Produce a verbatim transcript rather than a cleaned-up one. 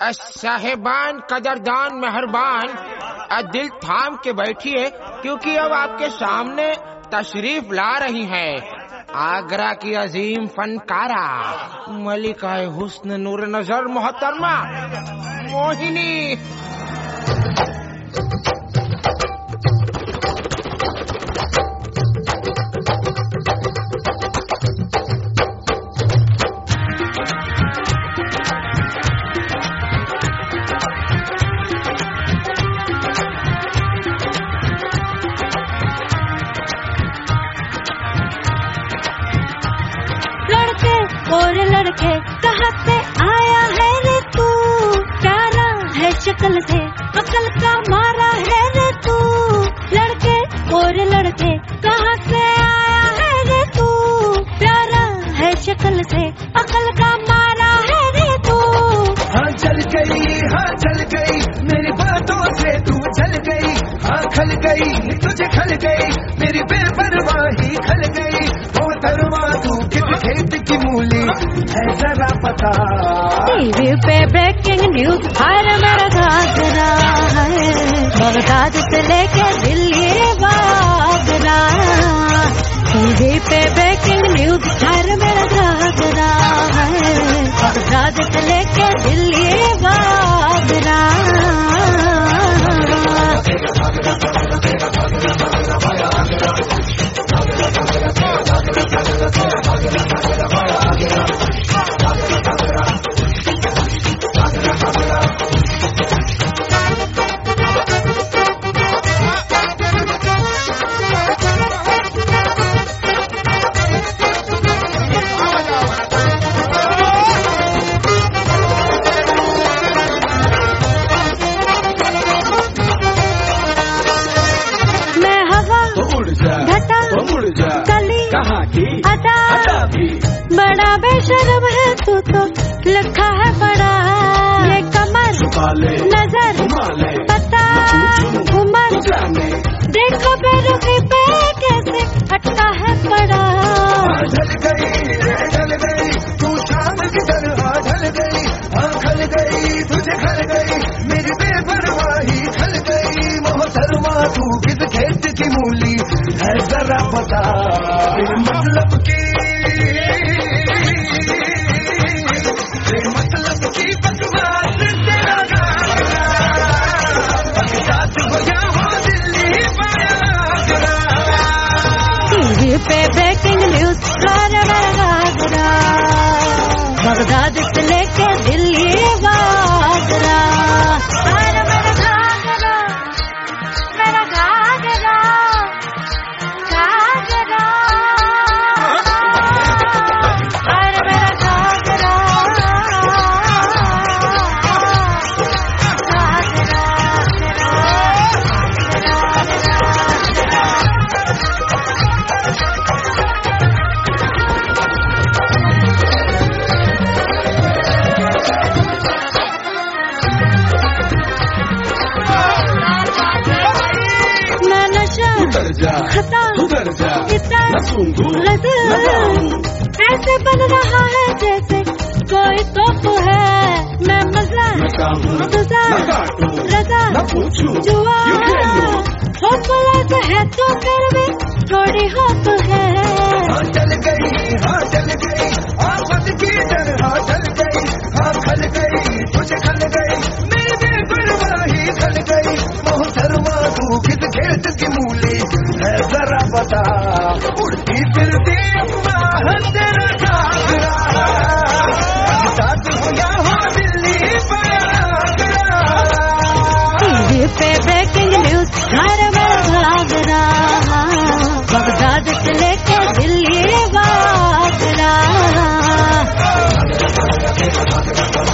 साहेबान, कदरदान, मेहरबान, दिल थाम के बैठिए, क्योंकि अब आपके सामने तशरीफ ला रही हैं आगरा की अजीम फनकारा मलिका हुस्न नूर नजर मोहतरमा मोहिनी। और लड़के कहाँ से आया है रे तू, प्यारा है शक्ल से अकल का मारा है रे तू। लड़के और लड़के कहाँ से आया है रे तू, प्यारा है शक्ल से अकल का मारा है रे तू। हाँ चल गई, हाँ चल गई, मेरी बातों से तू चल गई। हाँ खल गई, तुझे खल गई, मेरी बेपरवाही खल गई। मोहतरमा तू किस खेत की मूली है जरा पता। टीवी पे ब्रेकिंग न्यूज हर मेरा घाघरा है, बगदाद से लेके दिल्ली आगरा। टीवी पे ब्रेकिंग न्यूज हर मेरा घाघरा है, बगदाद से लेके दिल्ली आगरा। बड़ा बेशर्म है तू तो लिखा है बड़ा, ये कमर नजर पता उमर, देखो बेरुखी पे कैसे अटका है बड़ा। ढल गई, ढल गई, तू शाम की तरह ढल गई। हाँ खल गई, तुझे खल गई, मेरी बेपरवाही खल गई। मोहतरमा तू किस खेत की मूली है जरा पता। मतलब की मतलब की बकवास तेरा गाना, साथ हो या हो दिल्ली आगरा। टीवी पे ब्रेकिंग न्यूज हर मेरा घाघरा, बगदाद से लेके दिल्ली आगरा। हर मेरा घाघरा, मेरा घाघरा, घाघरा, हर मेरा घाघरा, ऐसे बन रहा है जैसे कोई तोप है। मैं मजा तुझा रजा जुआ होप है तो फिर भी थोड़ी होप है। हाँ चल गई, हाँ चल गई, आफत की तरह चल गई। हाँ खल गई, तुझे खल गई, मेरी बेपरवाही खल गई। मोहतरमा तू किस खेत की मूली है जरा पता। उड़ती फिरती तेरा घाघरा, साथ हो या हो दिल्ली आगरा। टीवी पे ब्रेकिंग न्यूज हर मेरा घाघरा, बगदाद से लेके दिल्ली आगरा।